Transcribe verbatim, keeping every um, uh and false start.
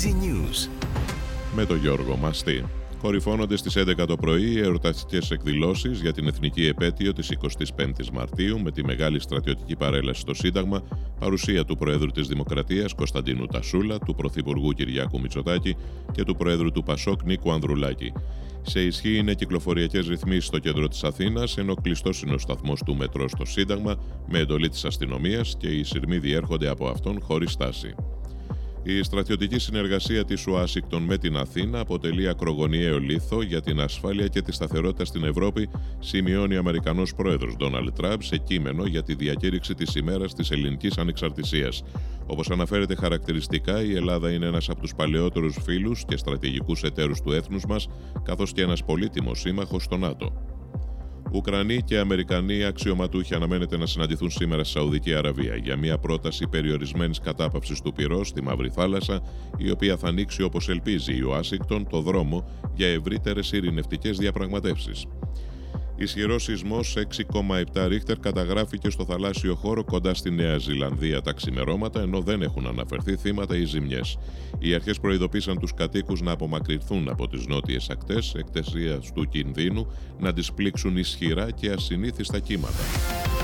Easy News με τον Γιώργο Μαστή. Κορυφώνονται στις έντεκα το πρωί οι εορταστικές εκδηλώσεις για την εθνική επέτειο της εικοστής πέμπτης Μαρτίου με τη μεγάλη στρατιωτική παρέλαση στο Σύνταγμα, παρουσία του Προέδρου της Δημοκρατίας Κωνσταντίνου Τασούλα, του Πρωθυπουργού Κυριάκου Μητσοτάκη και του Προέδρου του Πασόκ Νίκου Ανδρουλάκη. Σε ισχύ είναι κυκλοφοριακές ρυθμίσεις στο κέντρο της Αθήνας, ενώ κλειστός είναι ο σταθμός του μετρό στο Σύνταγμα με εντολή της αστυνομίας και οι σειρμοί διέρχονται από αυτόν χωρίς στάση. Η στρατιωτική συνεργασία της Ουάσιγκτον με την Αθήνα αποτελεί ακρογωνιαίο λίθο για την ασφάλεια και τη σταθερότητα στην Ευρώπη, σημειώνει ο Αμερικανός Πρόεδρος Ντόναλντ Τραμπ σε κείμενο για τη διακήρυξη της ημέρας της ελληνικής ανεξαρτησίας. Όπως αναφέρεται χαρακτηριστικά, η Ελλάδα είναι ένας από τους παλαιότερους φίλους και στρατηγικούς εταίρους του έθνους μας, καθώς και ένας πολύτιμος σύμμαχος στο ΝΑΤΟ. Ουκρανοί και Αμερικανοί αξιωματούχοι αναμένεται να συναντηθούν σήμερα στη Σαουδική Αραβία για μια πρόταση περιορισμένης κατάπαυσης του πυρός στη Μαύρη Θάλασσα, η οποία θα ανοίξει, όπως ελπίζει η Ουάσιγκτον, το δρόμο για ευρύτερες ειρηνευτικές διαπραγματεύσεις. Ισχυρός σεισμός έξι κόμμα επτά ρίχτερ καταγράφηκε στο θαλάσσιο χώρο κοντά στη Νέα Ζηλανδία τα ξημερώματα, ενώ δεν έχουν αναφερθεί θύματα ή ζημιές. Οι αρχές προειδοποίησαν τους κατοίκους να απομακρυνθούν από τις νότιες ακτές εξαιτίας του κινδύνου να τις πλήξουν ισχυρά και ασυνήθιστα κύματα.